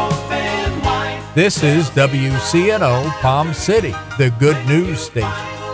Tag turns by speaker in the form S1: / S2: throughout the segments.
S1: This is WCNO Palm City, the good news station.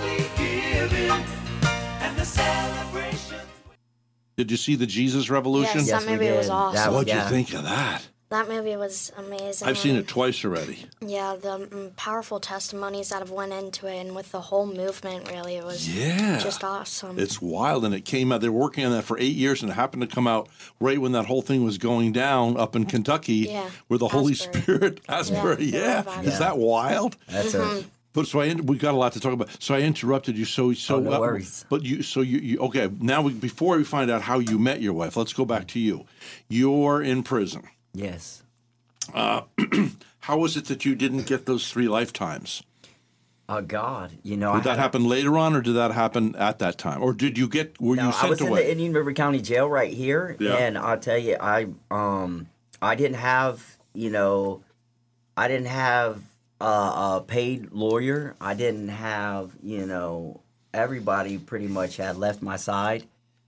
S2: Did you see the Jesus Revolution?
S3: Yes, that movie was awesome.
S2: What'd you think of that?
S3: That movie was amazing.
S2: I've seen it twice already.
S3: Yeah, the powerful testimonies that have went into it, and with the whole movement, really, it was just awesome.
S2: It's wild, and it came out. They were working on that for 8 years, and it happened to come out right when that whole thing was going down up in Kentucky, where the Holy Spirit, Asbury, Is that wild?
S4: That's
S2: But we got a lot to talk about. So I interrupted you.
S4: No worries.
S2: But you okay? Now before we find out how you met your wife, let's go back to you. You're in prison.
S4: Yes.
S2: How was it that you didn't get those 3 lifetimes?
S4: God,
S2: Did that happen later on, or did that happen at that time, or did you get? Were you sent away?
S4: I was in the Indian River County Jail right here, and I'll tell you, I didn't have a paid lawyer. I didn't have everybody pretty much had left my side,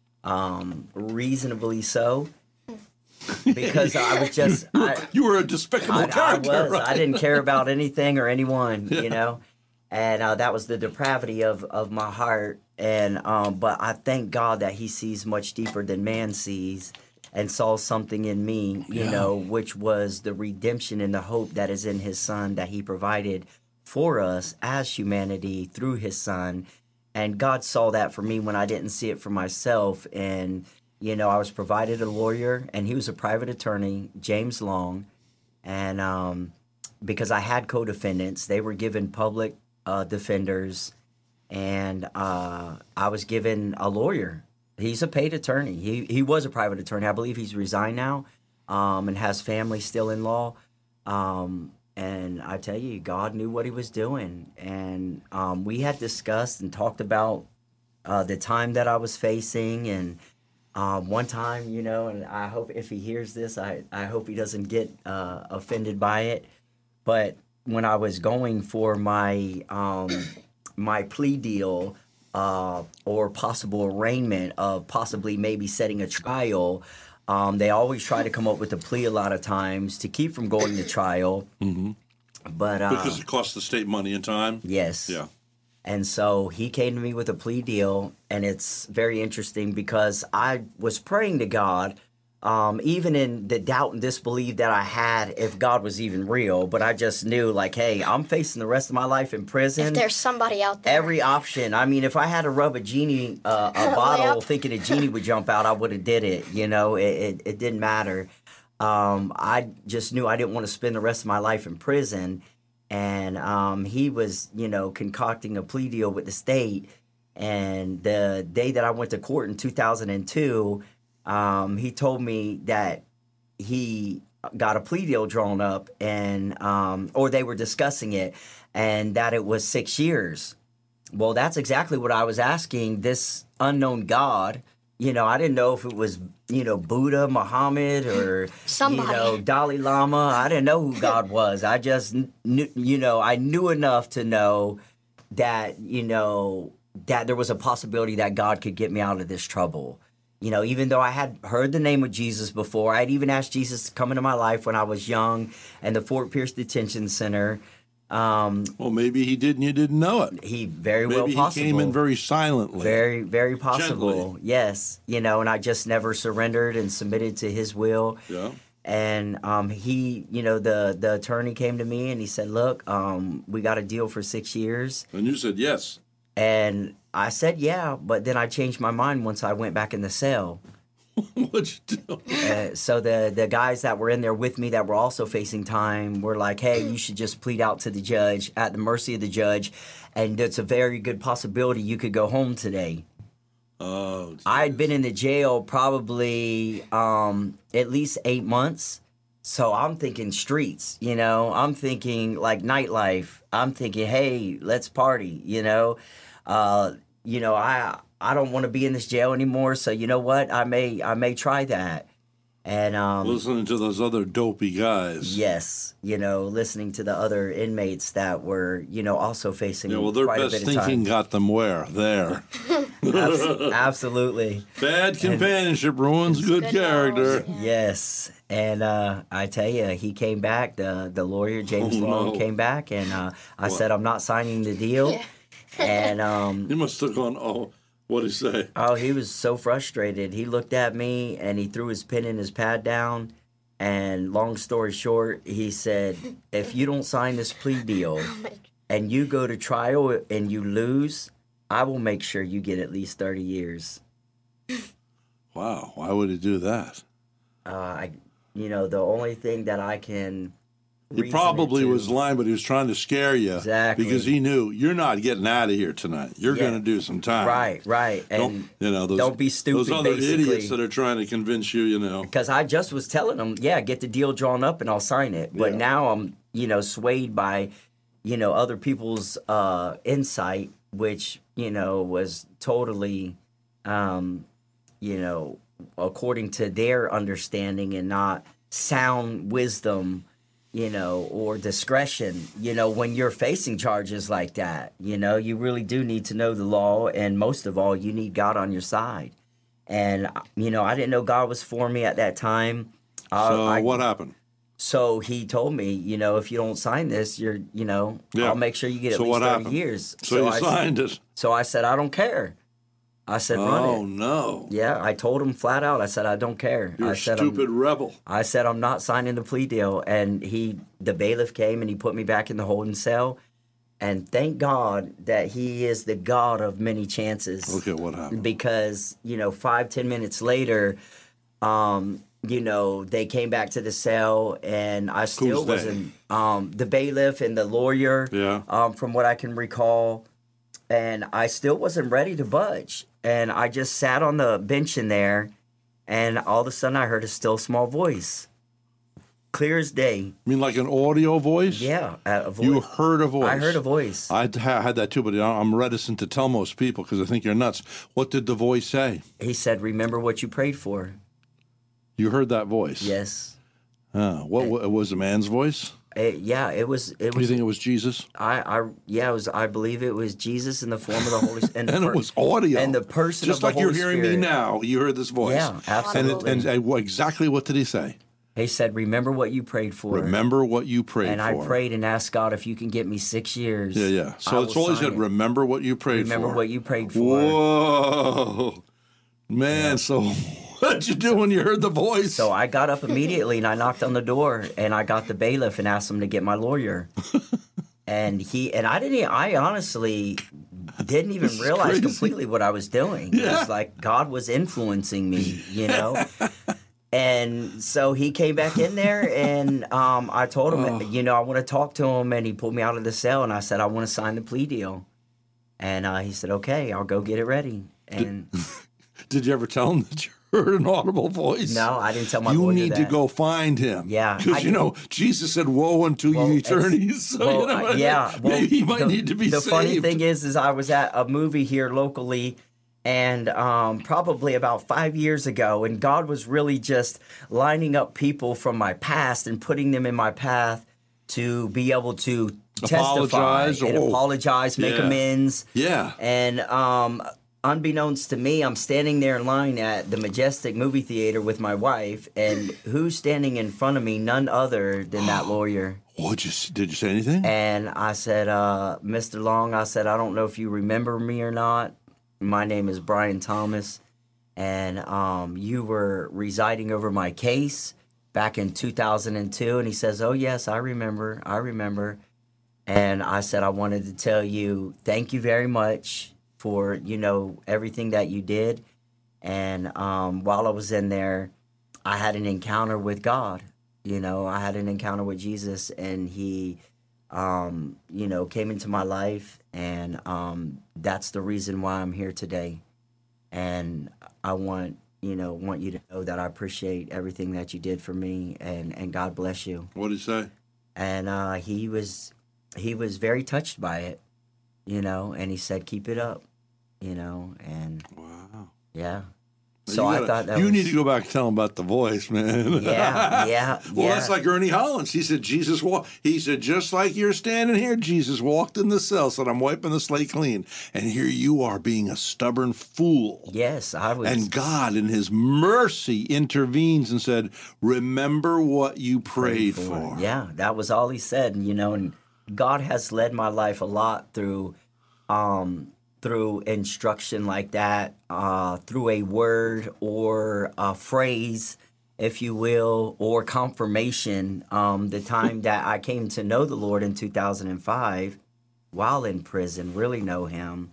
S4: reasonably so. Because I was just...
S2: you were a despicable character.
S4: I was.
S2: Right?
S4: I didn't care about anything or anyone, And that was the depravity of my heart. And but I thank God that he sees much deeper than man sees, and saw something in me, which was the redemption and the hope that is in his son that he provided for us as humanity through his son. And God saw that for me when I didn't see it for myself. And I was provided a lawyer, and he was a private attorney, James Long. And because I had co-defendants, they were given public defenders, and I was given a lawyer. He's a paid attorney. He was a private attorney. I believe he's resigned now, and has family still in law. And I tell you, God knew what he was doing. And we had discussed and talked about the time that I was facing, and one time, and I hope if he hears this, I hope he doesn't get offended by it. But when I was going for my my plea deal or possible arraignment of possibly maybe setting a trial, they always try to come up with a plea a lot of times to keep from going to trial.
S2: Mm-hmm.
S4: But
S2: because it costs the state money and time.
S4: Yes.
S2: Yeah.
S4: And so he came to me with a plea deal, and it's very interesting because I was praying to God, even in the doubt and disbelief that I had if God was even real. But I just knew, hey, I'm facing the rest of my life in prison.
S3: If there's somebody out there.
S4: Every option. I mean, if I had to rub a genie, a bottle, thinking a genie would jump out, I would have did it. It didn't matter. I just knew I didn't want to spend the rest of my life in prison. And he was, concocting a plea deal with the state. And the day that I went to court in 2002, he told me that he got a plea deal drawn up, and or they were discussing it, and that it was 6 years. Well, that's exactly what I was asking this unknown God. I didn't know if it was, Buddha, Muhammad, or,
S3: somebody.
S4: Dalai Lama. I didn't know who God was. I just knew, I knew enough to know that, that there was a possibility that God could get me out of this trouble. Even though I had heard the name of Jesus before, I'd even asked Jesus to come into my life when I was young in the Fort Pierce Detention Center.
S2: Well, maybe he did and you didn't know it.
S4: He very well possible.
S2: Maybe he came in very silently.
S4: Very, very possible.
S2: Gently.
S4: Yes. And I just never surrendered and submitted to his will.
S2: Yeah.
S4: And he, the attorney came to me and he said, look, we got a deal for 6 years.
S2: And you said yes.
S4: And I said, yeah, but then I changed my mind once I went back in the cell.
S2: What'd you do?
S4: So the guys that were in there with me that were also facing time were like, hey, you should just plead out to the judge, at the mercy of the judge, and it's a very good possibility you could go home today.
S2: Oh, geez.
S4: I'd been in the jail probably at least 8 months. So I'm thinking streets, I'm thinking like nightlife. I'm thinking, hey, let's party, I don't want to be in this jail anymore, so you know what? I may try that. And
S2: listening to those other dopey guys.
S4: Yes, listening to the other inmates that were, also facing
S2: their
S4: quite
S2: best
S4: a bit of
S2: thinking
S4: time.
S2: got them where? There.
S4: Absolutely.
S2: Bad companionship ruins good character.
S4: Yes. And I tell you, he came back. The lawyer, James Long, came back, and I said, I'm not signing the deal. Yeah. And
S2: he must have gone, oh, what did he say?
S4: Oh, he was so frustrated. He looked at me, and he threw his pen and his pad down. And long story short, he said, if you don't sign this plea deal and you go to trial and you lose, I will make sure you get at least 30 years.
S2: Wow. Why would he do that?
S4: The only thing that I can...
S2: He probably was lying, but he was trying to scare you.
S4: Exactly.
S2: Because he knew, you're not getting out of here tonight. You're going to do some time.
S4: Right. And don't be stupid,
S2: those other idiots that are trying to convince you,
S4: Because I just was telling them, get the deal drawn up and I'll sign it. But now I'm, swayed by, other people's insight, which, was totally, according to their understanding and not sound wisdom, or discretion, when you're facing charges like that. You really do need to know the law, and most of all, you need God on your side. And, I didn't know God was for me at that time.
S2: So what happened?
S4: So he told me, if you don't sign this, I'll make sure you get at least 30 years.
S2: So you signed it.
S4: So I said, I don't care. I said, run it.
S2: Oh, no.
S4: Yeah, I told him flat out. I said, I don't care.
S2: You're a stupid rebel.
S4: I said, I'm not signing the plea deal. And the bailiff came and he put me back in the holding cell. And thank God that he is the God of many chances.
S2: Okay, what happened?
S4: Because, 5-10 minutes later, they came back to the cell and I still wasn't, the bailiff and the lawyer, from what I can recall. And I still wasn't ready to budge. And I just sat on the bench in there, and all of a sudden I heard a still small voice. Clear as day.
S2: You mean like an audio voice?
S4: Yeah, a voice.
S2: You heard a voice?
S4: I heard a voice.
S2: I had that too, but I'm reticent to tell most people because I think you're nuts. What did the voice say?
S4: He said, remember what you prayed for.
S2: You heard that voice?
S4: Yes.
S2: What was a man's voice?
S4: It was.
S2: Do you think it was Jesus?
S4: I believe it was Jesus in the form of the Holy Spirit.
S2: And it was audio.
S4: And the person
S2: just
S4: of the
S2: like
S4: Holy
S2: you're hearing
S4: Spirit.
S2: me now, you heard this voice.
S4: Yeah, absolutely.
S2: And exactly what did he say?
S4: He said, remember what you prayed for.
S2: Remember what you prayed for.
S4: And I prayed and asked God if you can get me 6 years.
S2: Yeah. So it's all he said, remember what you prayed
S4: Remember
S2: for.
S4: what you prayed for.
S2: Whoa. Man, so what'd you do when you heard the voice?
S4: So I got up immediately and I knocked on the door and I got the bailiff and asked him to get my lawyer. I honestly didn't even realize completely what I was doing. Yeah. It was like God was influencing me, And so he came back in there, and I told him, I want to talk to him, and he pulled me out of the cell, and I said, I want to sign the plea deal. And he said, okay, I'll go get it ready. And
S2: Did you ever tell him that you heard an audible voice?
S4: No, I didn't tell my lawyer
S2: that. You need to go find him.
S4: Yeah.
S2: Because, Jesus said, woe unto you eternities. So, maybe he might need to be saved.
S4: The funny thing is I was at a movie here locally, and probably about 5 years ago, and God was really just lining up people from my past and putting them in my path to be able to testify and apologize, make amends.
S2: Yeah.
S4: And unbeknownst to me, I'm standing there in line at the Majestic movie theater with my wife, and who's standing in front of me? None other than that lawyer.
S2: Did you say anything?
S4: And I said, Mr. Long, I said, I don't know if you remember me or not. My name is Brian Thomas, and you were residing over my case back in 2002. And he says, oh, yes, I remember. And I said, I wanted to tell you thank you very much for, everything that you did. And while I was in there, I had an encounter with God. I had an encounter with Jesus, and he came into my life, and that's the reason why I'm here today. And I want you to know that I appreciate everything that you did for me, and God bless you.
S2: What did he say?
S4: And he was very touched by it, and he said, keep it up, and
S2: wow.
S4: Yeah. So I thought that
S2: you need to go back and tell him about The Voice, man.
S4: Yeah.
S2: Well, that's like Ernie Hollins. He said, he said, just like you're standing here, Jesus walked in the cell, said, I'm wiping the slate clean. And here you are being a stubborn fool.
S4: Yes, I was.
S2: And God, in his mercy, intervenes and said, remember what you prayed for.
S4: Yeah, that was all he said. And God has led my life a lot through instruction like that, through a word or a phrase, if you will, or confirmation. The time that I came to know the Lord in 2005, while in prison, really know him,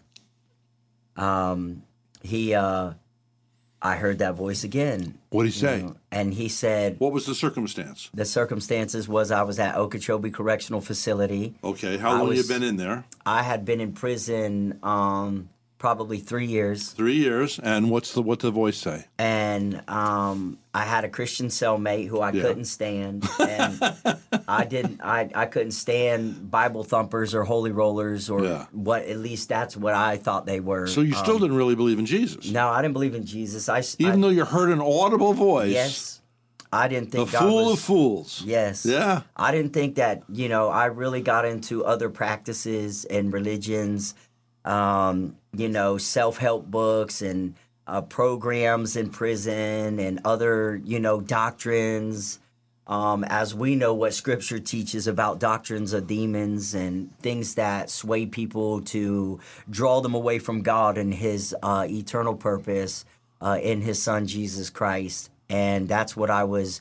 S4: I heard that voice again.
S2: What did he say?
S4: And he said...
S2: What was the circumstance?
S4: The circumstances was I was at Okeechobee Correctional Facility.
S2: Okay, how long had you been in there?
S4: I had been in prison probably 3 years.
S2: 3 years, and what the voice say?
S4: And I had a Christian cellmate who I couldn't stand, and I couldn't stand Bible thumpers or holy rollers or what. At least that's what I thought they were.
S2: So you still didn't really believe in Jesus?
S4: No, I didn't believe in Jesus.
S2: Even though you heard an audible voice.
S4: Yes. I didn't think
S2: the fool of fools.
S4: Yes.
S2: Yeah.
S4: I didn't think that, I really got into other practices and religions, self-help books and programs in prison and other, doctrines. As we know what Scripture teaches about doctrines of demons and things that sway people to draw them away from God and his eternal purpose in his Son, Jesus Christ. And that's what I was,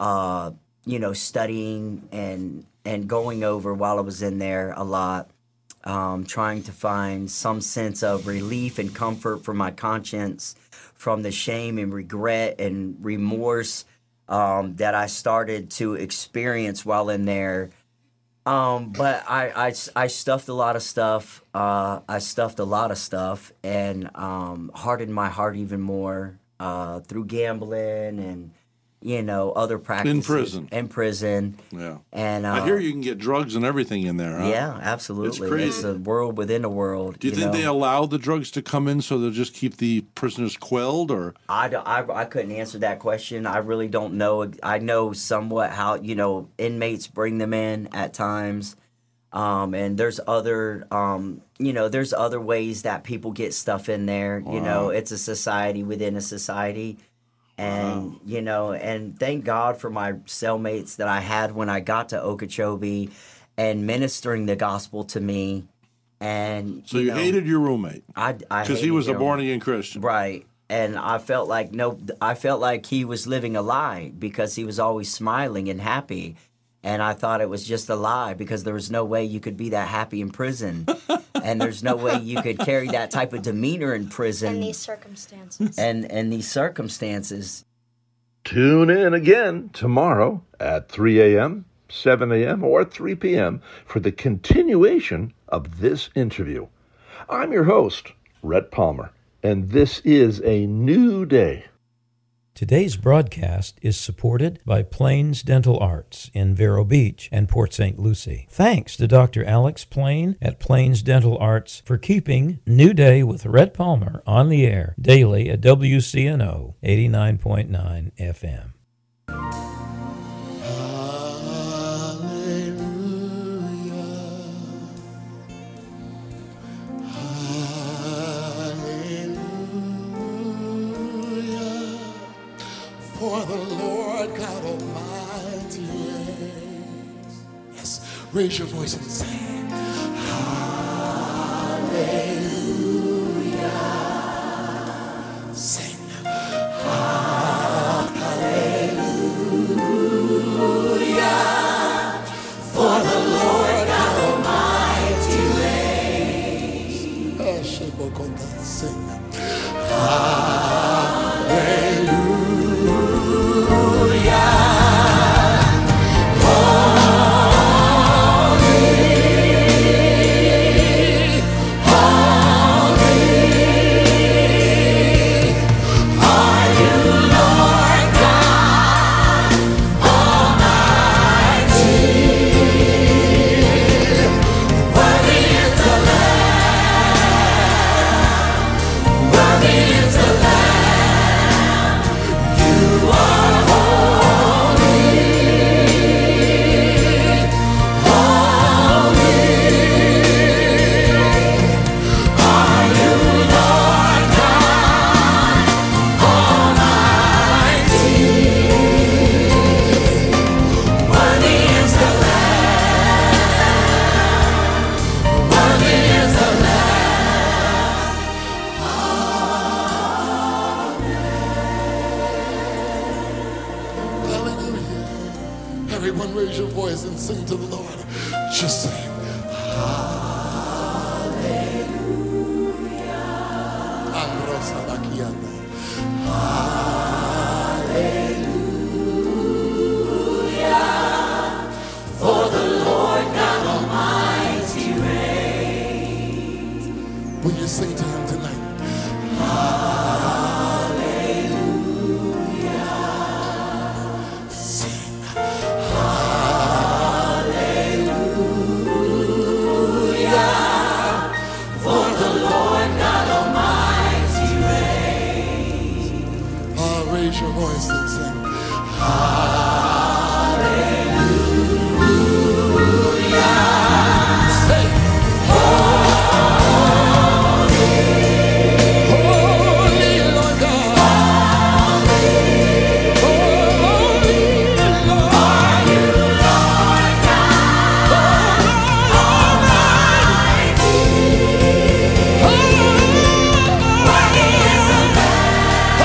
S4: studying and going over while I was in there a lot, trying to find some sense of relief and comfort for my conscience from the shame and regret and remorse that I started to experience while in there. But I stuffed a lot of stuff. And hardened my heart even more through gambling and other practices. In prison.
S2: Yeah.
S4: And
S2: I hear you can get drugs and everything in there, huh?
S4: Yeah, absolutely.
S2: It's crazy.
S4: It's a world within a world.
S2: Do you think they allow the drugs to come in so they'll just keep the prisoners quelled, or?
S4: I couldn't answer that question. I really don't know. I know somewhat how, inmates bring them in at times. And there's other, there's other ways that people get stuff in there.
S2: Wow.
S4: It's a society within a society. And, and thank God for my cellmates that I had when I got to Okeechobee and ministering the gospel to me. And
S2: so you hated your roommate? Because he was a born-again Christian.
S4: Right. And I felt like he was living a lie because he was always smiling and happy. And I thought it was just a lie because there was no way you could be that happy in prison. And there's no way you could carry that type of demeanor in prison.
S3: In these circumstances.
S4: And these circumstances.
S1: Tune in again tomorrow at 3 a.m., 7 a.m., or 3 p.m. for the continuation of this interview. I'm your host, Rhett Palmer, and this is a new day. Today's broadcast is supported by Plains Dental Arts in Vero Beach and Port St. Lucie. Thanks to Dr. Alex Plain at Plains Dental Arts for keeping New Day with Rhett Palmer on the air daily at WCNO 89.9 FM.
S5: For the Lord God Almighty reigns. Yes, raise your voice and sing. Hallelujah. Sing. Hallelujah. For the Lord God Almighty reigns. Sing. Hallelujah. and sing to the Lord. Just sing. Hallelujah. Hallelujah. For the Lord God Almighty reigns. Will you sing to him tonight? Hallelujah. Sing. Hallelujah. For the Lord God Almighty reigns. Raise your voice and sing. Hallelujah. Say, holy Lord God. Holy Lord. Are you Lord God Almighty? Worthy is the Lamb.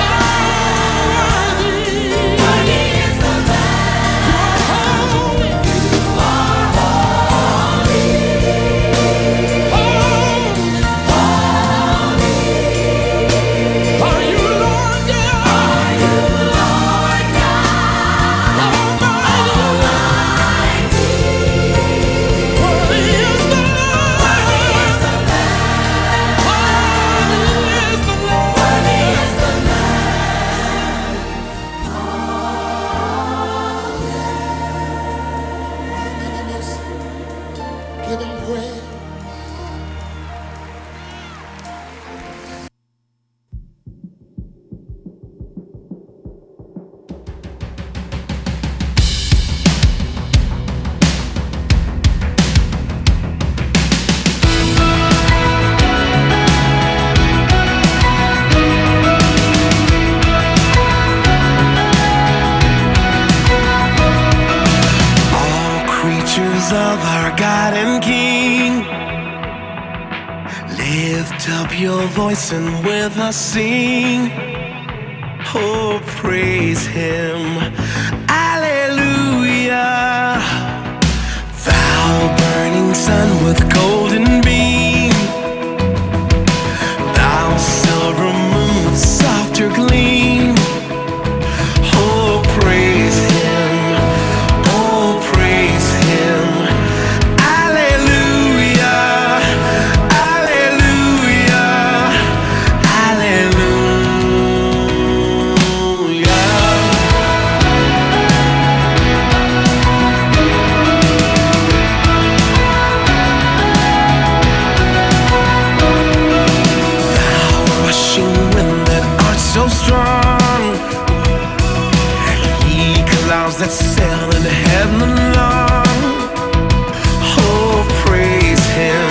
S5: Worthy is the Lamb. You are holy. Are you Lord God? Are you Lord God Almighty? Worthy is the Lamb. Worthy is the Lamb. Worthy is the Lamb. Give him praise.
S6: All creatures of our God and King, lift up your voice and with us sing. Oh, praise him. Alleluia. Thou burning sun with golden beam, thou silver moon with softer gleam. Oh, praise him. Oh, praise him. Alleluia. Alleluia. Alleluia. Thou rushing wind that art so strong, ye clouds that sail in heaven long. Oh, praise him.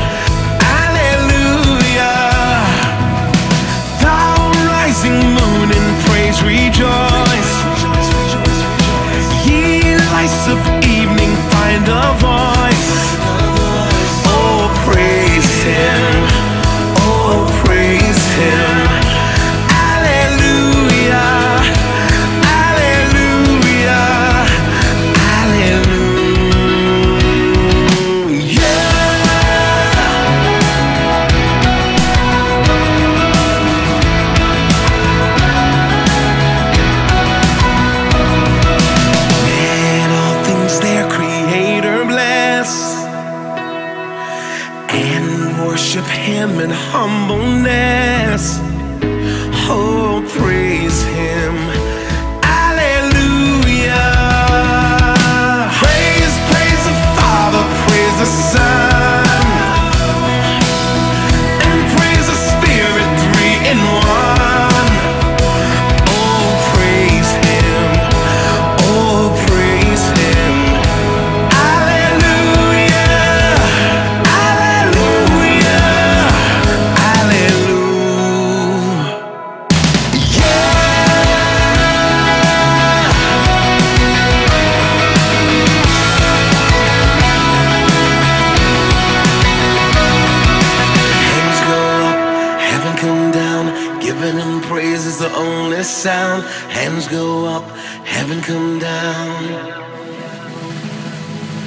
S6: Alleluia. Thou rising moon in praise rejoice, ye lights of evening find a voice. Oh, praise him. Oh, praise him. Alleluia. Alleluia. And all things their Creator bless, and worship him in humbleness. Oh, praise him. Alleluia. Praise, praise the Father, praise the Son, and praise the Spirit, three in one. Oh, praise him. Oh, praise him. Alleluia. Alleluia. Alleluia. Hands go up, heaven come down, giving him praise is the only sound. Hands go up, heaven come down.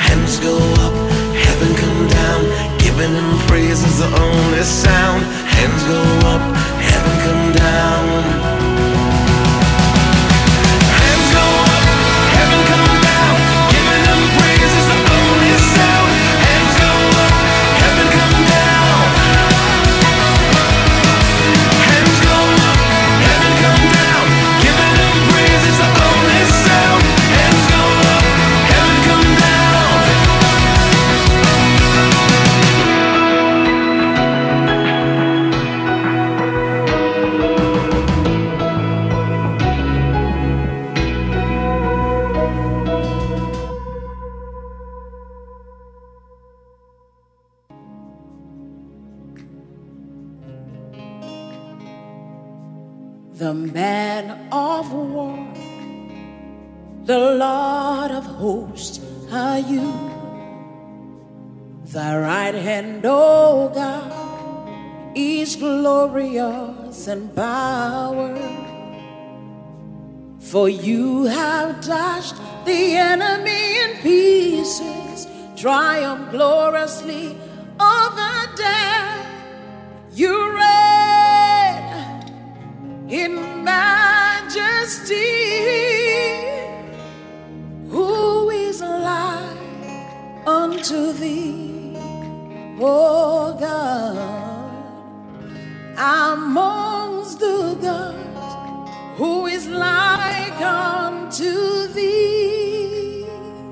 S6: hands go up, heaven come down. Giving him praise is the only sound. Hands go up, heaven come down. Hands go up, heaven come down. Giving him praise is the only sound. Hands go up, heaven come down. Hands go up, heaven come down. Giving him praise is the only sound. Hands go up, heaven come down.
S7: The man of war, the Lord of hosts are you. Thy right hand, O God, is glorious in power. For you have dashed the enemy in pieces, triumphed gloriously over death. You reign in majesty. Who is like unto thee, O God? Amongst the gods, who is like unto thee?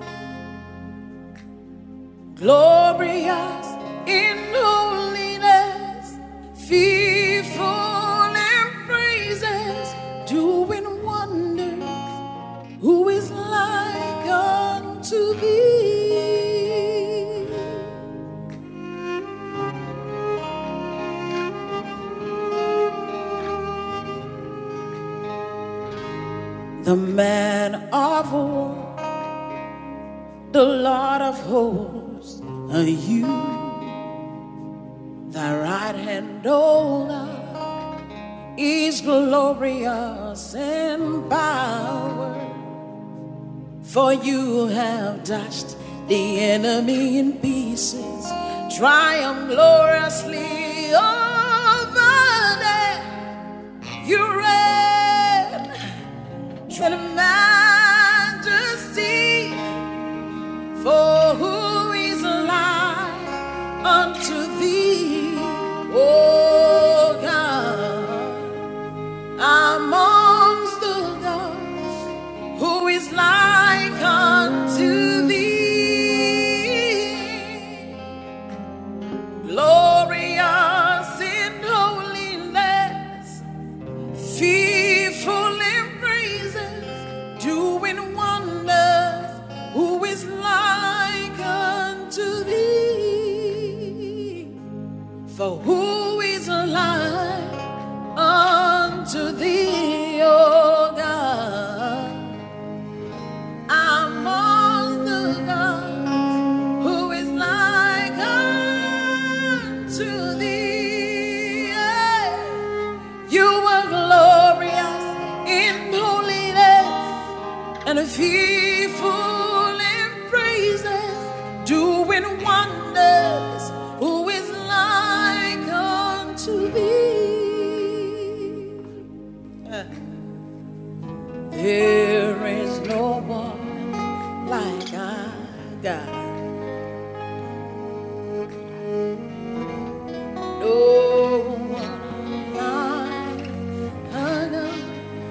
S7: Glorious in holiness, fearful in praises, doing wonders, who is like unto thee? The man of war, the Lord of hosts are you. Thy right hand, O God, is glorious in power. For you have dashed the enemy in pieces, triumphed gloriously over death. You reign in majesty, for who is like unto thee, O God? Amongst the gods, who is like unto thee? Glorious in holiness, fearful in praises, doing wonders, who is like unto thee? For who is like unto thee, O God? Among the gods, who is like unto thee? You are glorious in holiness and fearful in praises, doing wonders, who is like unto thee? There is no one like our God. No one like our God.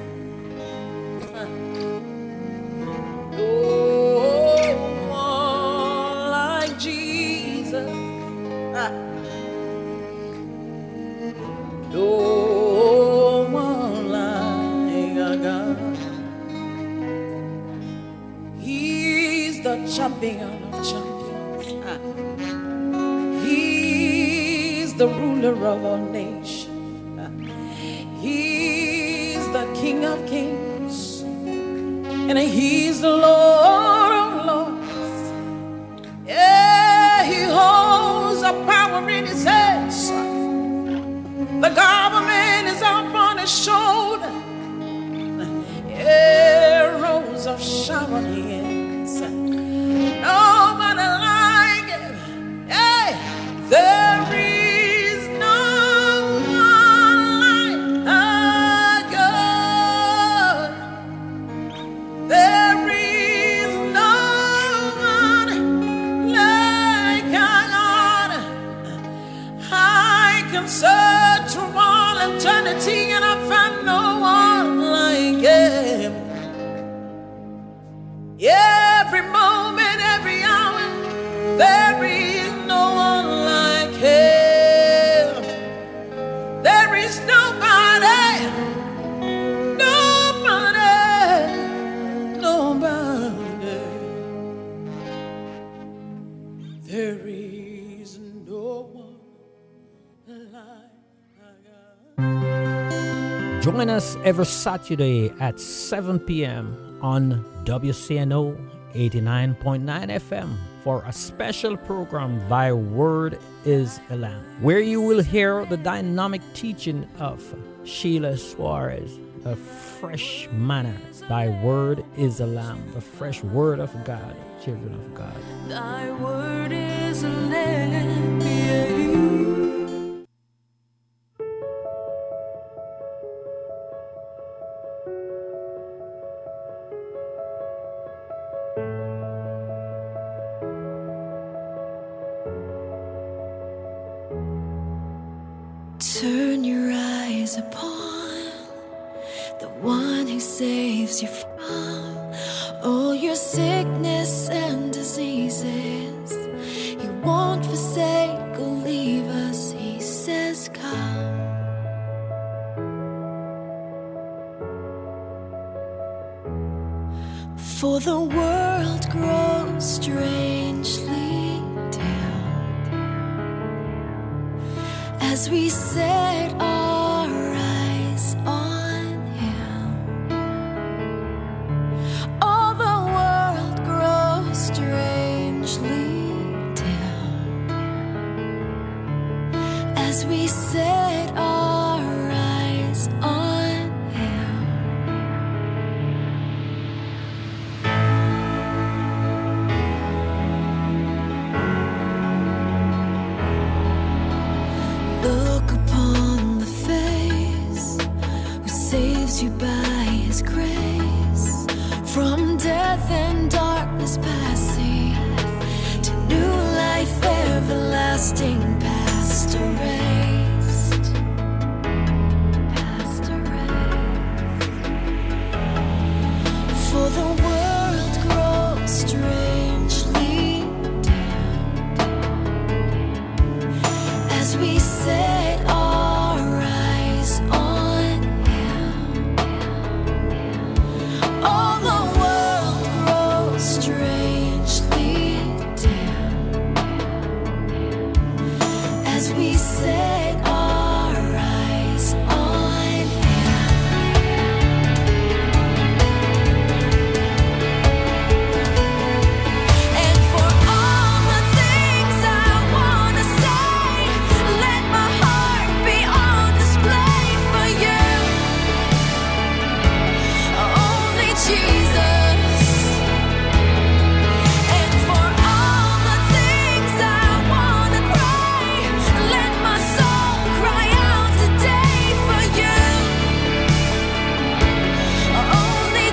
S7: No one like Jesus. No one like our God. He's the champion of champions. He's the ruler of all nations. He's the King of kings, and he's the Lord of lords. Yeah, he holds the power in his hands. The government is upon his shoulder. Arrows of Sharon he is. Nobody There is no one like God.
S8: Join us every Saturday at 7 p.m. on WCNO 89.9 FM for a special program, Thy Word is a Lamp, where you will hear the dynamic teaching of Sheila Suarez, the fresh manna. Thy Word is a Lamp, the fresh Word of God, children of God.
S6: Thy word is a lamp, yeah.
S9: Turn your eyes upon the one who saves you from all your sickness and diseases. He won't forsake or leave us. He says, come. For the world grows strangely dim as we set our eyes on Him. All the world grows strangely dim as we set our eyes on Him. Look upon the face who saves you by His grace, from death and darkness passing to new life everlasting, past erased, past erased. For the world grows strangely dim as we set our eyes on Him. All the world grows strangely dim as we set our eyes on Him. And for all the things I wanna say, let my heart be on display for you. Only Jesus. And for all the things I wanna pray, let my soul cry out today for you. Only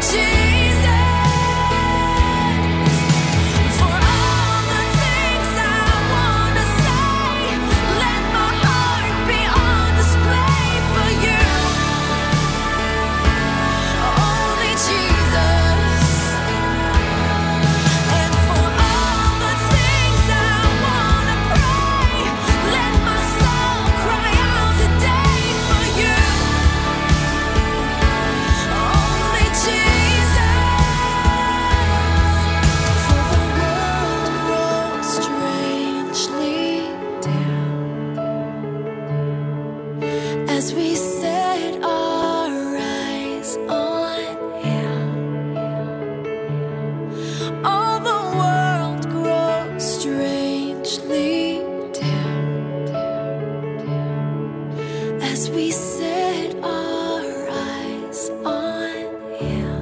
S9: Jesus. For all the things I wanna say, let my heart be on display for you. Only Jesus. And for all the things I wanna pray, let my soul cry out today for you. Only Jesus. For the world grows strangely dim as we set our eyes on Him. All the world grows strangely dim as we set our eyes on Him.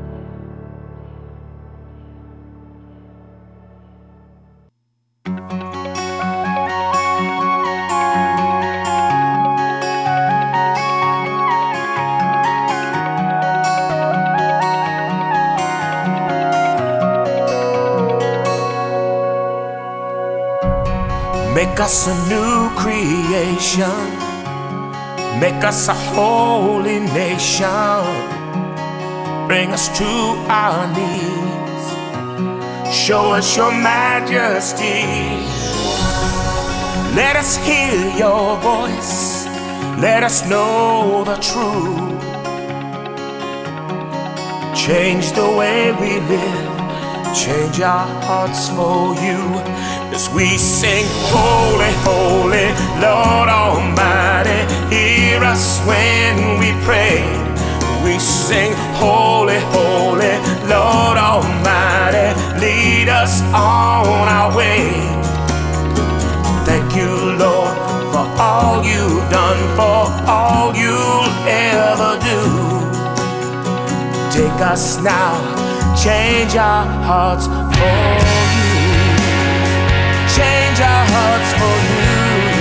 S10: Make us a new creation. Make us a holy nation. Bring us to our knees. Show us your majesty. Let us hear your voice. Let us know the truth. Change the way we live. change our hearts for you as we sing, holy, holy, Lord Almighty. Hear us when we pray. We sing, holy, holy, Lord Almighty. Lead us on our way. Thank you, Lord, for all you've done, for all you'll ever do. Take us now, change our hearts for you. Change our hearts for you.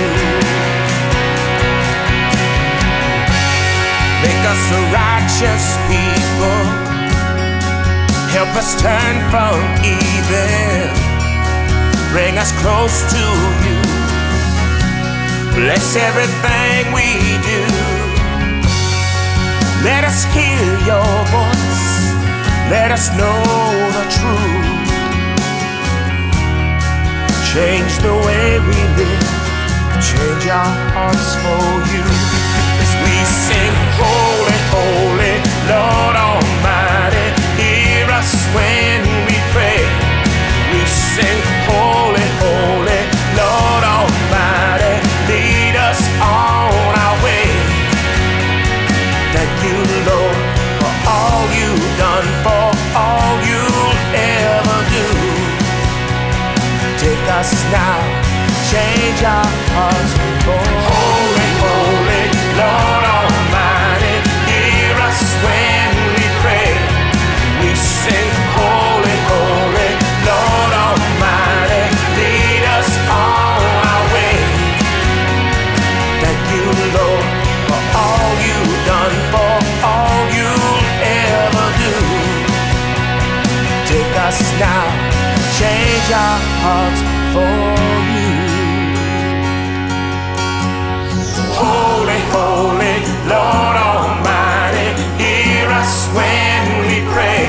S10: Make us a righteous people. Help us turn from evil. Bring us close to you. Bless everything we do. Let us hear your voice. Let us know the truth. Change the way we live. Change our hearts for you. As we sing, holy, holy, Lord Almighty. Hear us when we pray. We sing, holy, holy, Lord Almighty. Lead us on our way. Thank you, Lord, for all you've done, for all you'll ever do. Take us now, change our hearts for holy, holy, Lord Almighty. Hear us when we pray. We sing, holy, holy, Lord Almighty. Lead us on our way. Thank you, Lord, for all you've done, for all you'll ever do. Take us now, change our hearts for you. Holy, holy, Lord Almighty. Hear us when we pray.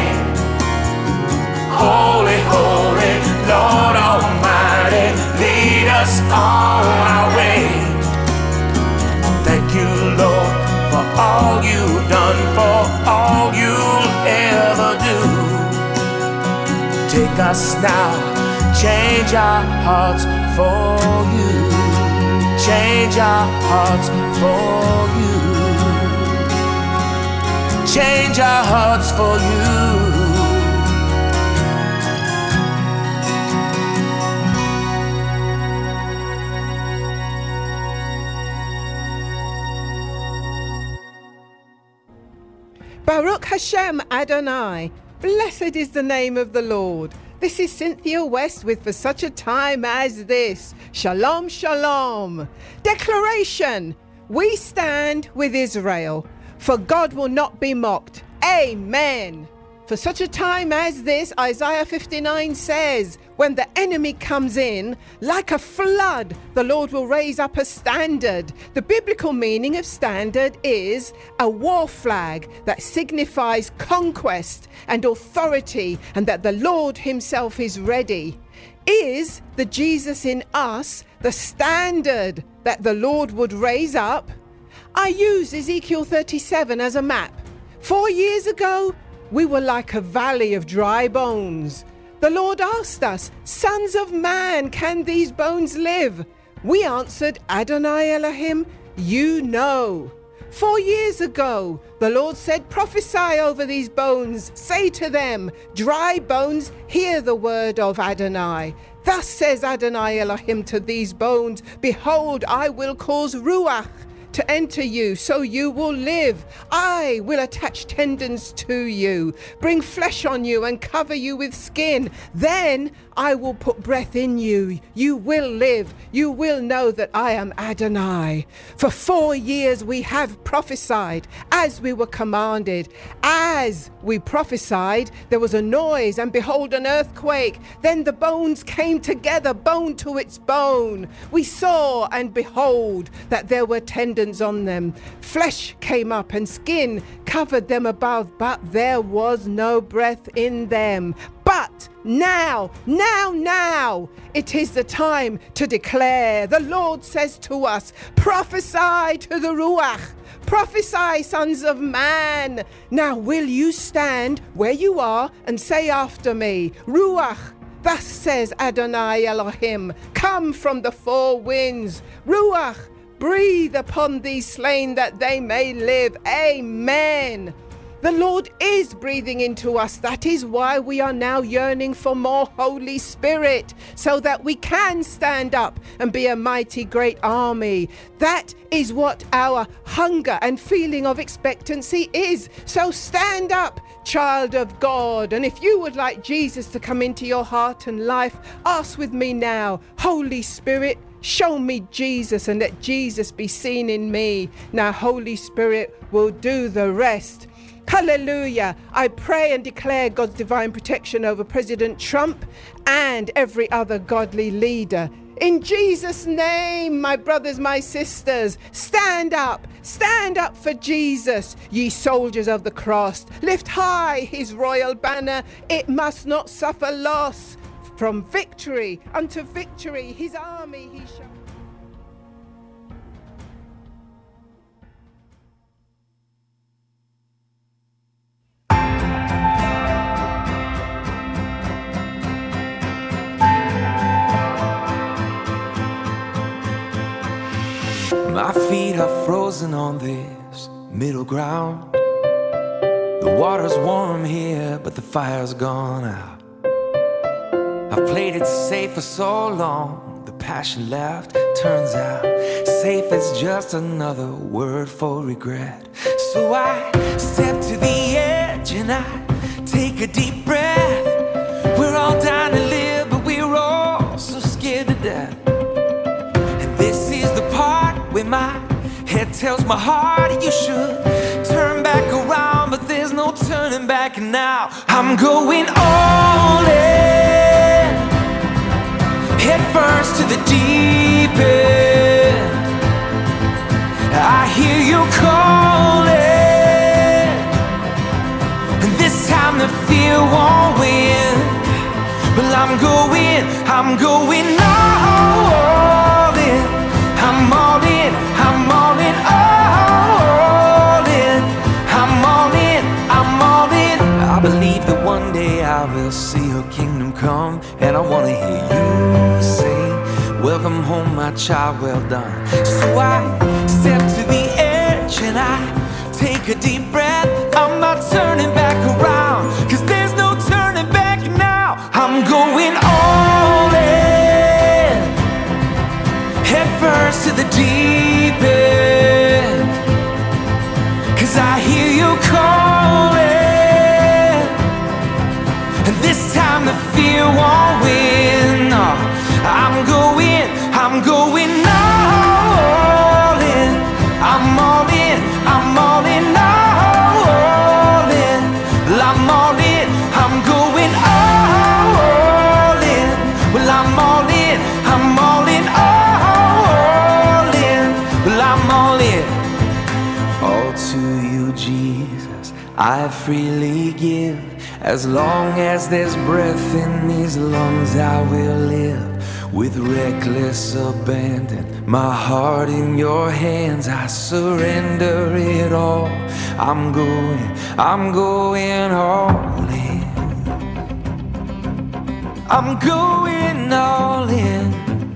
S10: Holy, holy, Lord Almighty. Lead us on our way. Thank you, Lord, for all you've done, for all you'll ever do. Take us now, change our hearts for you. Change our hearts for you. Change our hearts for you.
S11: Baruch Hashem Adonai. Blessed is the name of the Lord. This is Cynthia West with For Such a Time as This. Shalom, shalom. Declaration. We stand with Israel, for God will not be mocked. Amen. For such a time as this, Isaiah 59 says, when the enemy comes in, like a flood, the Lord will raise up a standard. The biblical meaning of standard is a war flag that signifies conquest and authority, and that the Lord himself is ready. Is the Jesus in us the standard that the Lord would raise up? I use Ezekiel 37 as a map. 4 years ago, we were like a valley of dry bones. The Lord asked us, sons of man, can these bones live? We answered, Adonai Elohim, you know. 4 years ago, the Lord said, prophesy over these bones. Say to them, dry bones, hear the word of Adonai. Thus says Adonai Elohim to these bones, behold, I will cause Ruach to enter you, so you will live. I will attach tendons to you, bring flesh on you and cover you with skin. Then I will put breath in you. You will live. You will know that I am Adonai. For 4 years we have prophesied as we were commanded. As we prophesied, there was a noise, and behold, an earthquake. Then the bones came together, bone to its bone. We saw, and behold, that there were tendons on them. Flesh came up, and skin covered them above, but there was no breath in them. But But now, it is the time to declare. The Lord says to us, prophesy to the Ruach. Prophesy, sons of man. Now will you stand where you are and say after me, Ruach, thus says Adonai Elohim, come from the four winds. Ruach, breathe upon these slain that they may live. Amen. The Lord is breathing into us. That is why we are now yearning for more Holy Spirit, so that we can stand up and be a mighty great army. That is what our hunger and feeling of expectancy is. So stand up, child of God. And if you would like Jesus to come into your heart and life, ask with me now, Holy Spirit, show me Jesus and let Jesus be seen in me. Now, Holy Spirit will do the rest. Hallelujah. I pray and declare God's divine protection over President Trump and every other godly leader. In Jesus' name, my brothers, my sisters, stand up for Jesus, ye soldiers of the cross. Lift high his royal banner, it must not suffer loss. From victory unto victory, his army he shall.
S10: My feet are frozen on this middle ground. The water's warm here, but the fire's gone out. I've played it safe for so long, the passion left. Turns out safe is just another word for regret. So I step to the edge and I take a deep breath. We're all dying to live, but we're all so scared to death. And this is the part where my head tells my heart you should turn back around, but there's no turning back now. I'm going all in, head first to the deep end. I hear you calling, and this time the fear won't win. Well, I'm going all in. I'm all in, I'm all in, all in. I'm all in, I'm all in. I believe that one day I will see her kingdom come, and I wanna hear you say, welcome home, my child, well done. So I step to the edge and I take a deep breath. I'm not turning back around, 'cause there's no turning back now. I'm going all in, head first to the deep end, 'cause I hear you calling, and this time the fear won't win. No, I'm going all in. I'm all in, I'm all in, all in. Well, I'm all in, I'm going all in. Well, I'm all in, I'm all in, all in. Well, I'm all in. All to you, Jesus, I freely give. As long as there's breath in these lungs, I will live. With reckless abandon, my heart in your hands, I surrender it all. I'm going all in. I'm going all in.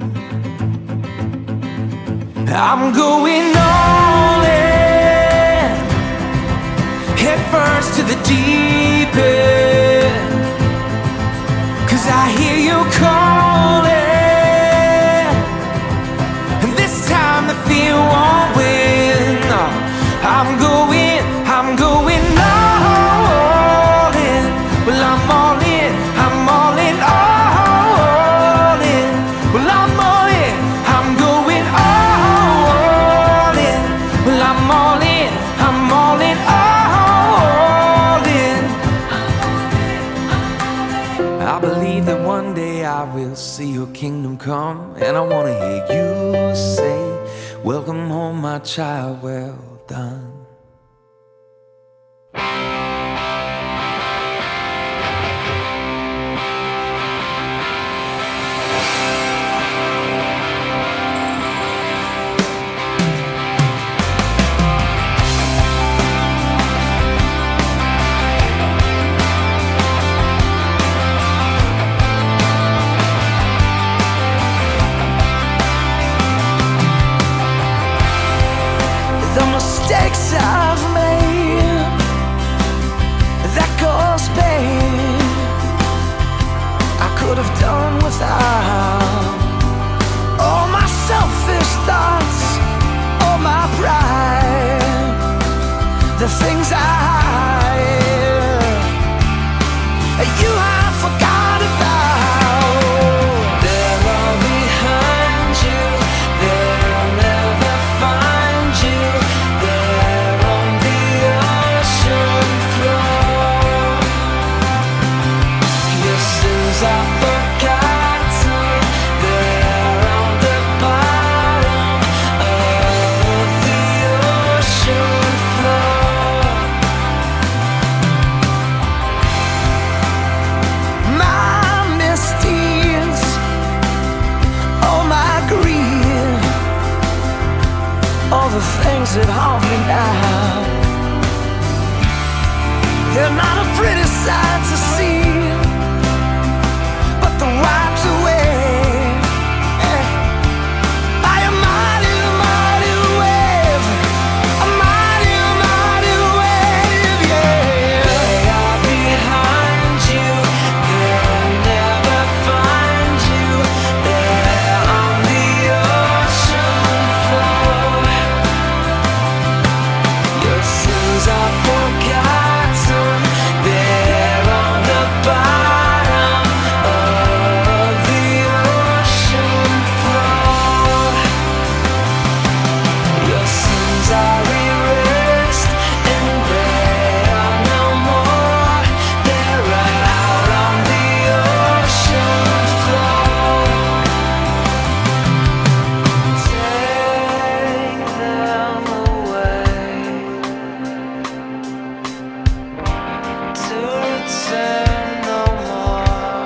S10: I'm going all in, head first to the deep end, 'cause I hear you calling, and this time the fear won't win. No, I'm going all in. Well, I'm all in, I'm all in, all in. Well, I'm all in, I'm going all in. Well, I'm all in, I'm all in, all in. I believe that one day I will see your kingdom come, and I want to hear you say, welcome home, my child, well done. scars that haunt me now. They're not a pretty sight to see, but the wipes away by a mighty, mighty wave, a mighty, mighty wave, yeah. They are behind you, they'll never find you. They're on the ocean floor. Your sins are forgotten. They're on the bottom of the ocean floor. Your sins are erased and they are no more. They're out on the ocean floor. Take them away to return no more.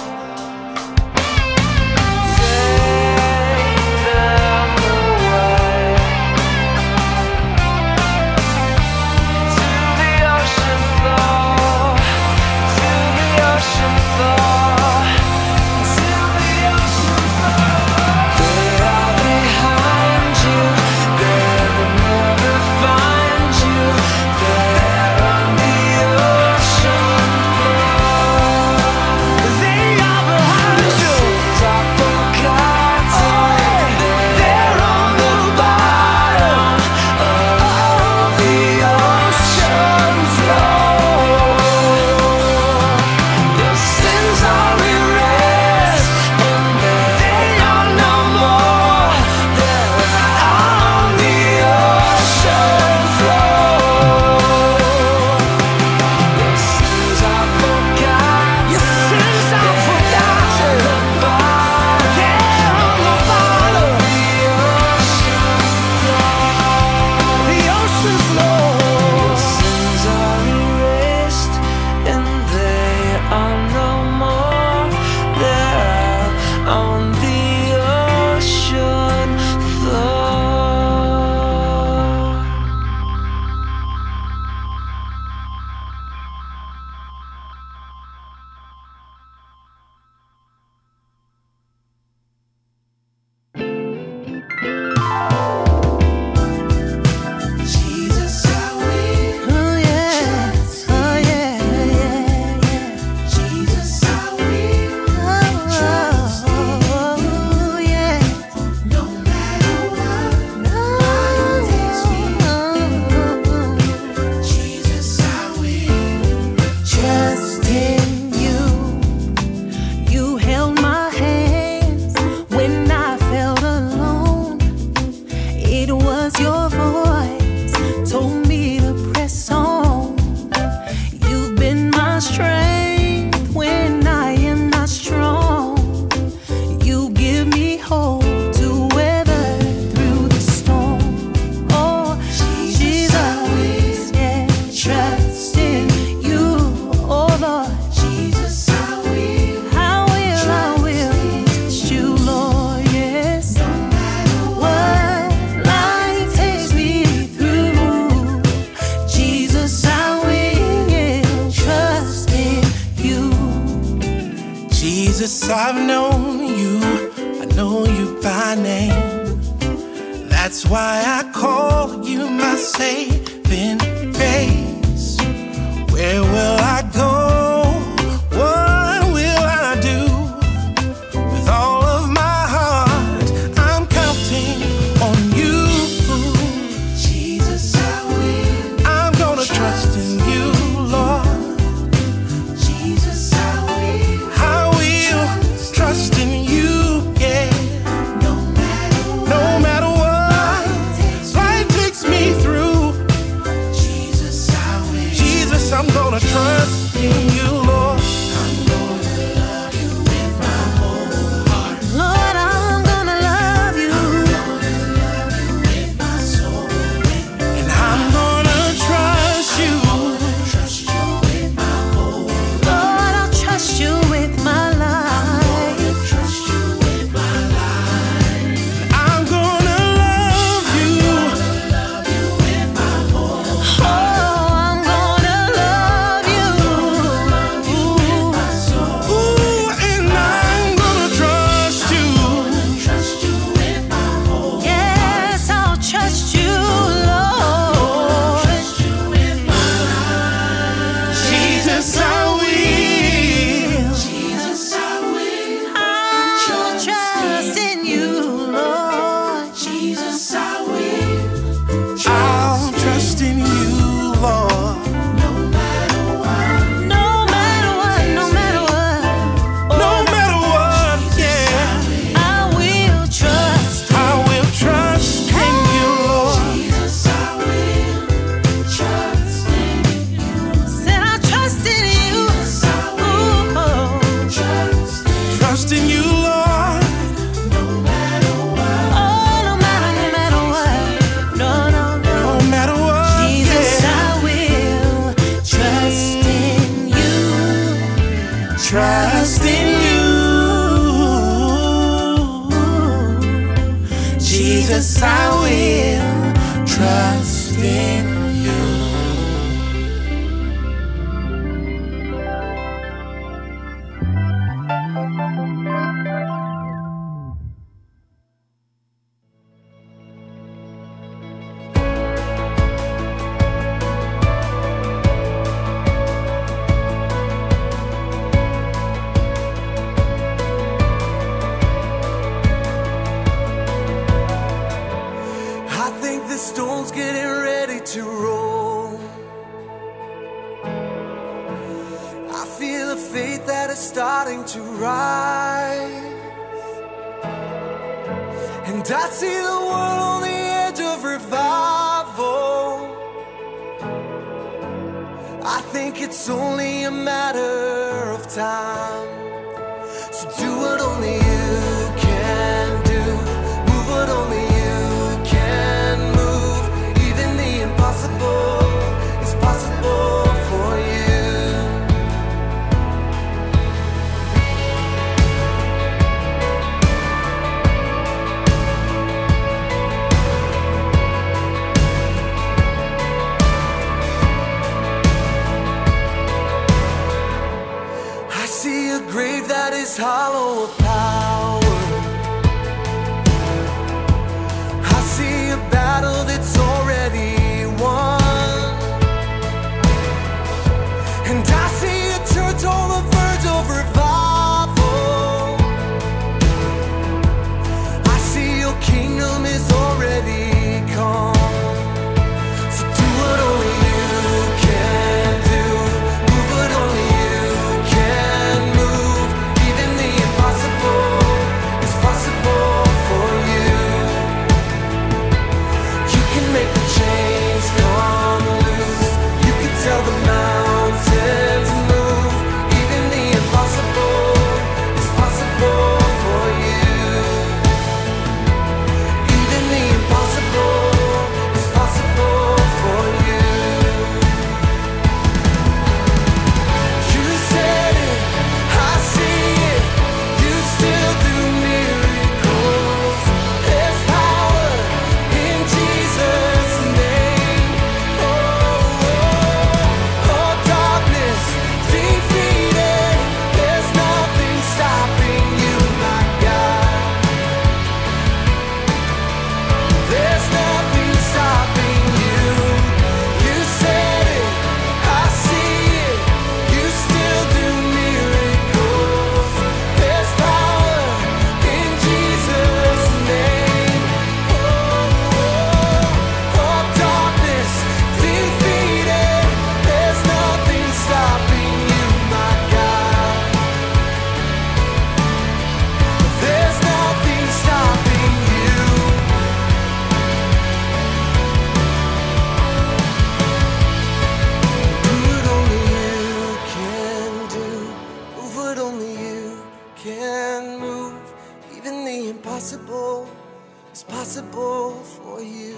S10: Take them away to the ocean floor, to the ocean floor, to the ocean floor. They are behind you, they'll never find you. They're on the ocean floor. They are behind you. Sins are forgotten. They're on the bottom of the ocean floor. Your sins are erased and they are no more. They're on the ocean floor. Your sins are forgotten. Your sins are forgotten. They're on the bottom of the ocean floor. The ocean floor. Your sins are erased and they are no more. They're on the ocean floor. Jesus, I will. Oh yeah, oh yeah, yeah, yeah. Jesus, I will. Oh yeah. No matter what, life takes me. Jesus, I will. Trust in you. You held my hands when I felt alone. It was your voice told me to press on. You've been my strength when I am not strong. You give me hope to weather through the storm. Oh, Jesus, yeah, trust in you, oh Lord. Jesus, I will trust you, Lord, yes. No matter what life takes me through, Jesus, I will trust in you. Jesus, I've known you, I know you by name. That's why I call you my saving grace. Where will I go? What will I do? With all of my heart, I'm counting on you. Jesus, I will. I'm gonna trust in you, Lord. Jesus, I will. I will trust in you, yeah. No matter what life takes me through. Jesus, I will. Jesus, I'm gonna trust in
S5: Jesus, I will trust in you. I think the storm's getting ready to roll. I feel a faith that is starting to rise. And I see the world on the edge of revival. I think it's only a matter of time. So do what only you can do. Move what only you can move. Even the impossible is possible for you. I see a grave that is hollow of power. I see a battle that's already won. And I see a church on the verge of revival. I see your kingdom is already come. So do what only you can do. Move what only you can move. Even the impossible is possible for you. You can make the chains come loose. You can tell the mountains move. Even the impossible is possible for you. Even the impossible is possible for you. You said it, I see it. You still do miracles. There's power in Jesus' name. Oh, darkness defeated. There's nothing stopping you, my God. There's nothing stopping you. You said it, I see it. You still do miracles. There's power in Jesus' name. Oh, darkness defeated. There's nothing stopping you, my God. There's nothing stopping you. Do what only you can do. Move what only you can move. Even the impossible is possible for you.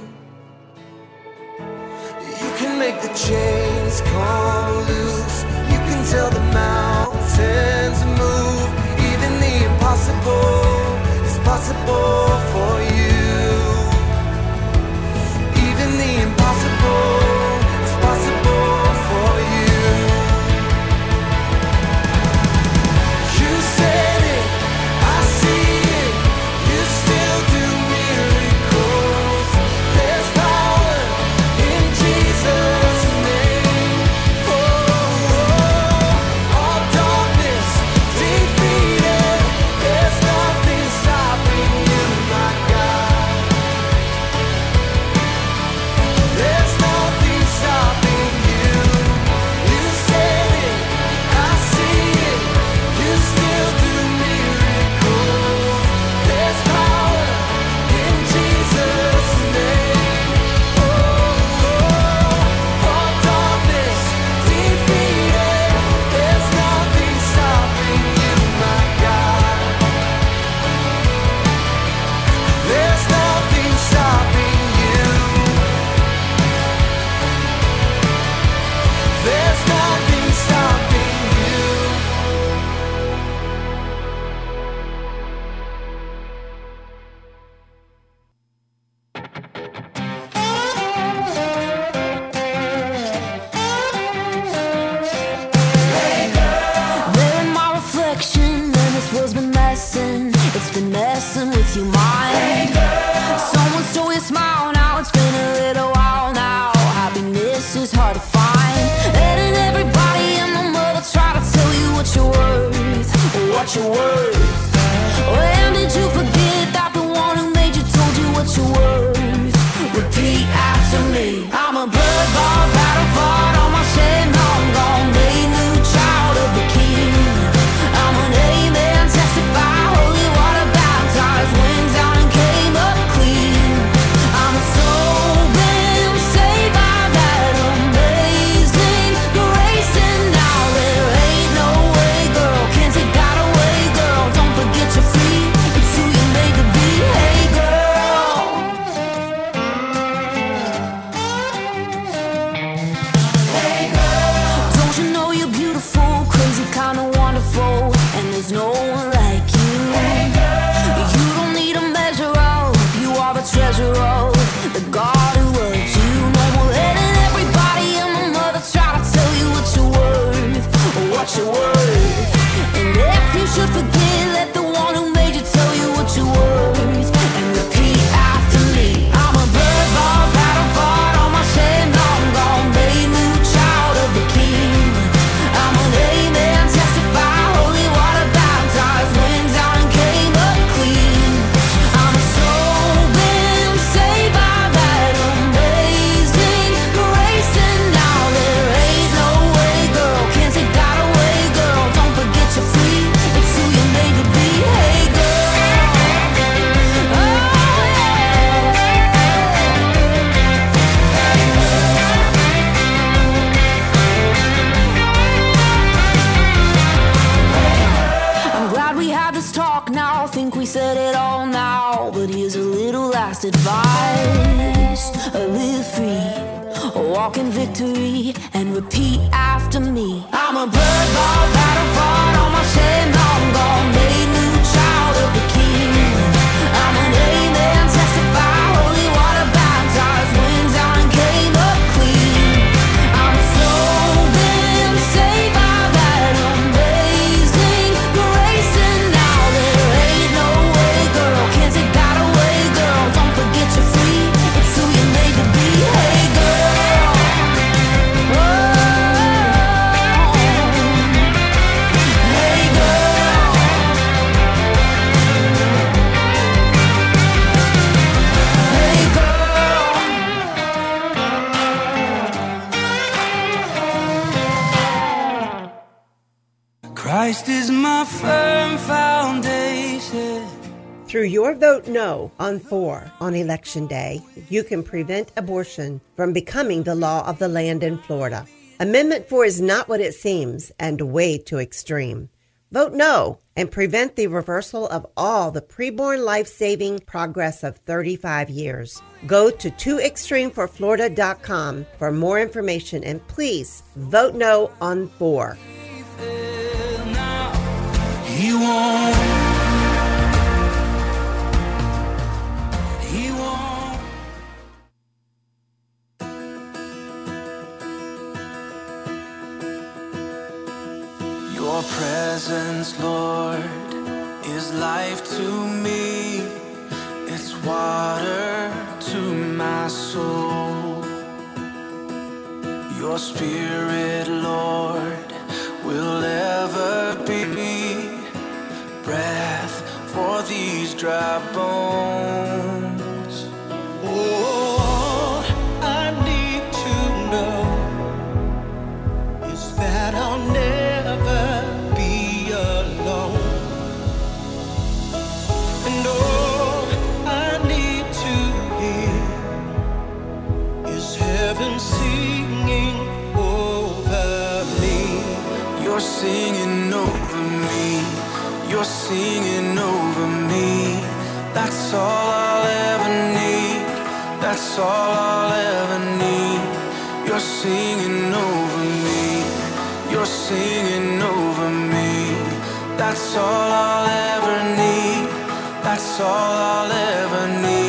S5: You can make the chains come loose. You can tell the mountains move. Even the impossible is possible for you. Even the impossible is possible for you. You said it, I see it. You still do miracles. There's power in Jesus' name. Oh,
S9: with your mind. Someone stole your smile, now it's been a little while now. Happiness is hard to find. Letting everybody and the mother try to tell you what you're worth, what you're worth. When did you forget that the one who made you told you what you're worth? Repeat after me. I'm a blood ball, battle fought on my shed, long gone, made new child of the king. I'm an amen, testify, holy water baptized, went down and came up clean. I'm a soul been saved by that amazing grace, and now there ain't no way, girl, can't take that away, girl. Don't forget you're free, it's who you're made to be. Hey girl, don't you know you're beautiful, crazy, kinda wonderful, and there's no one like you. You don't need a measure of, you are the treasure of the God who loves you. No more letting everybody and the mother try to tell you what you're worth, what you're worth. And if you should forget, let the one who made you tell you what you're worth, and repeat after me. I'm a bird ball, battle fought on my shed, long gone, made new child of the king. I'm an amen, testify, holy water baptized, went down and came up clean. I'm a soul been saved by that amazing grace, and now there ain't no way, girl, can't take that away, girl. Don't forget you're free, it's who you're made to be. Hey girl, oh yeah. I'm glad we had this talk now, think we said it all now, but here's a little last advice. Live free, walk in victory, and repeat after me. I'm a bird ball, battle fought on my shed, long gone, made new child of the king. I'm an amen, testify, holy water baptized, went down and came up clean. I'm a soul been saved by that amazing grace, and now there ain't no way, girl, can't take that away, girl. Don't forget you're free, it's who you're made to be. Hey girl, oh, hey girl, hey girl.
S6: Christ is my firm foundation.
S12: Through your vote no on 4 on Election Day, you can prevent abortion from becoming the law of the land in Florida. Amendment 4 is not what it seems and way too extreme. Vote no and prevent the reversal of all the preborn life-saving progress of 35 years. Go to tooextremeforflorida.com for more information, and please vote no on 4.
S6: He won't. He won't. Your presence, Lord, is life to me. It's water to my soul. Your spirit, Lord, will ever be breath for these dry bones.
S5: All I need to know is that I'll never be alone. And all I need to hear is heaven singing over me.
S6: You're singing over me. You're singing over me. That's all I'll ever need. That's all I'll ever need. You're singing over me. You're singing over me. That's all I'll ever need. That's all I'll ever need.